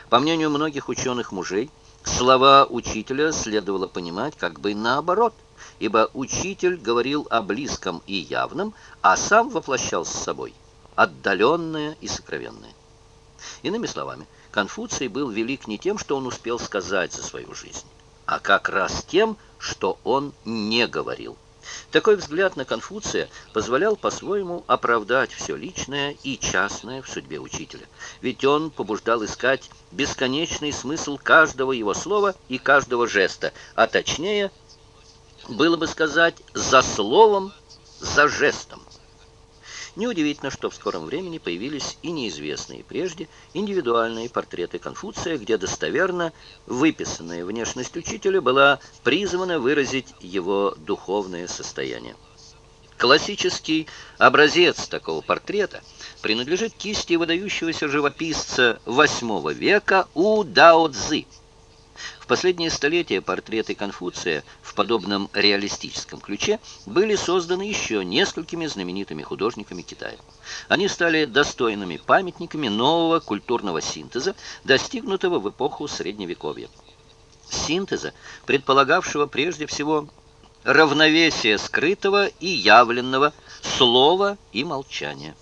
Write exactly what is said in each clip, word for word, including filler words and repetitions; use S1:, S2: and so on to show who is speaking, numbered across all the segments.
S1: По мнению многих ученых-мужей, слова учителя следовало понимать как бы наоборот, ибо учитель говорил о близком и явном, а сам воплощал с собой отдаленное и сокровенное. Иными словами, Конфуций был велик не тем, что он успел сказать за свою жизнь, а как раз тем, что он не говорил. Такой взгляд на Конфуция позволял по-своему оправдать все личное и частное в судьбе учителя. Ведь он побуждал искать бесконечный смысл каждого его слова и каждого жеста, а точнее, было бы сказать, за словом, за жестом. Неудивительно, что в скором времени появились и неизвестные прежде индивидуальные портреты Конфуция, где достоверно выписанная внешность учителя была призвана выразить его духовное состояние. Классический образец такого портрета принадлежит кисти выдающегося живописца восьмого века У Дао Цзы. В последние столетия портреты Конфуция в подобном реалистическом ключе были созданы еще несколькими знаменитыми художниками Китая. Они стали достойными памятниками нового культурного синтеза, достигнутого в эпоху Средневековья. Синтеза, предполагавшего прежде всего равновесие скрытого и явленного, слова и молчания.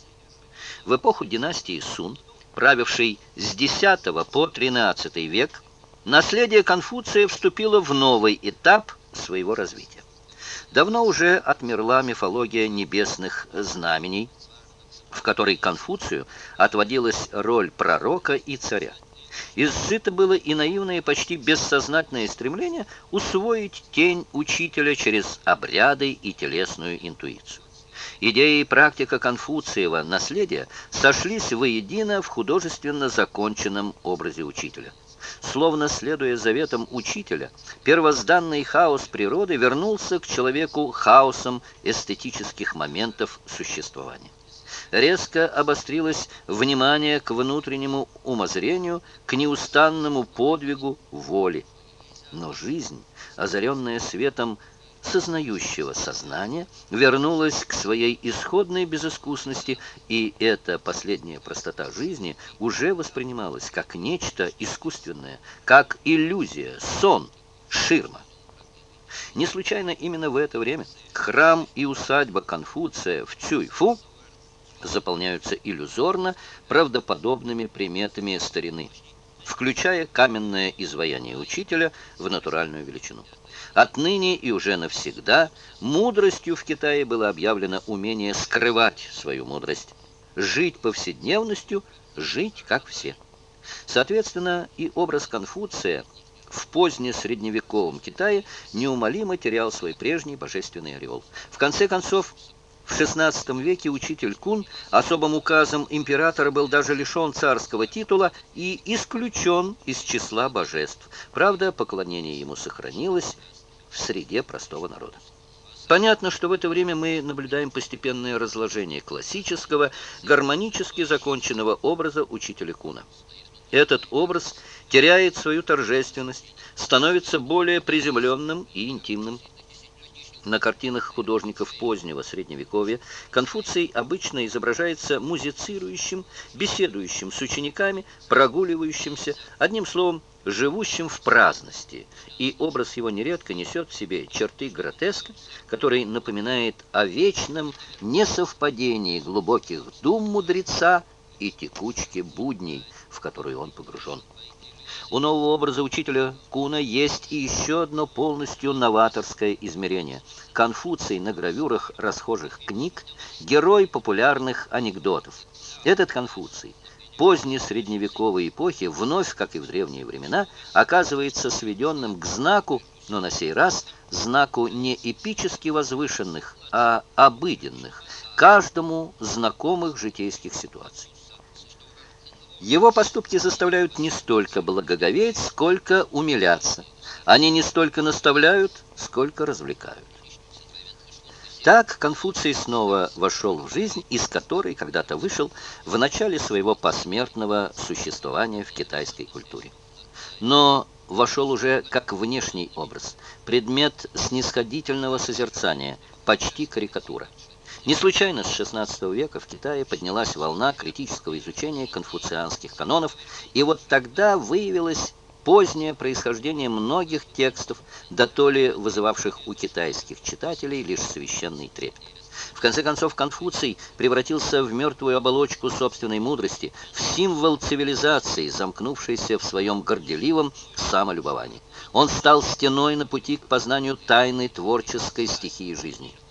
S1: В эпоху династии Сун, правившей с десятого по тринадцатый век, наследие Конфуция вступило в новый этап своего развития. Давно уже отмерла мифология небесных знамений, в которой Конфуцию отводилась роль пророка и царя. Изжито было и наивное, почти бессознательное стремление усвоить тень учителя через обряды и телесную интуицию. Идея и практика Конфуциева наследия сошлись воедино в художественно законченном образе учителя. Словно следуя заветам учителя, первозданный хаос природы вернулся к человеку хаосом эстетических моментов существования. Резко обострилось внимание к внутреннему умозрению, к неустанному подвигу воли. Но жизнь, озаренная светом сознающего сознания, вернулась к своей исходной безыскусности, и эта последняя простота жизни уже воспринималась как нечто искусственное, как иллюзия, сон, ширма. Не случайно именно в это время храм и усадьба Конфуция в Цюйфу заполняются иллюзорно правдоподобными приметами старины, включая каменное изваяние учителя в натуральную величину. Отныне и уже навсегда мудростью в Китае было объявлено умение скрывать свою мудрость, жить повседневностью, жить как все. Соответственно, и образ Конфуция в позднесредневековом Китае неумолимо терял свой прежний божественный ореол. В конце концов, в шестнадцатом веке учитель Кун особым указом императора был даже лишен царского титула и исключен из числа божеств. Правда, поклонение ему сохранилось в среде простого народа. Понятно, что в это время мы наблюдаем постепенное разложение классического, гармонически законченного образа учителя Куна. Этот образ теряет свою торжественность, становится более приземленным и интимным. На картинах художников позднего Средневековья Конфуций обычно изображается музицирующим, беседующим с учениками, прогуливающимся, одним словом, живущим в праздности, и образ его нередко несет в себе черты гротеска, который напоминает о вечном несовпадении глубоких дум мудреца и текучке будней, в которую он погружен. У нового образа учителя Куна есть и еще одно полностью новаторское измерение. Конфуций на гравюрах расхожих книг, герой популярных анекдотов. Этот Конфуций поздней средневековой эпохи, вновь, как и в древние времена, оказывается сведенным к знаку, но на сей раз знаку не эпически возвышенных, а обыденных, каждому знакомых житейских ситуаций. Его поступки заставляют не столько благоговеть, сколько умиляться. Они не столько наставляют, сколько развлекают. Так Конфуций снова вошел в жизнь, из которой когда-то вышел в начале своего посмертного существования в китайской культуре. Но вошел уже как внешний образ, предмет снисходительного созерцания, почти карикатура. Не случайно с шестнадцатого века в Китае поднялась волна критического изучения конфуцианских канонов, и вот тогда выявилось позднее происхождение многих текстов, да то ли вызывавших у китайских читателей лишь священный трепет. В конце концов, Конфуций превратился в мертвую оболочку собственной мудрости, в символ цивилизации, замкнувшейся в своем горделивом самолюбовании. Он стал стеной на пути к познанию тайны творческой стихии жизни.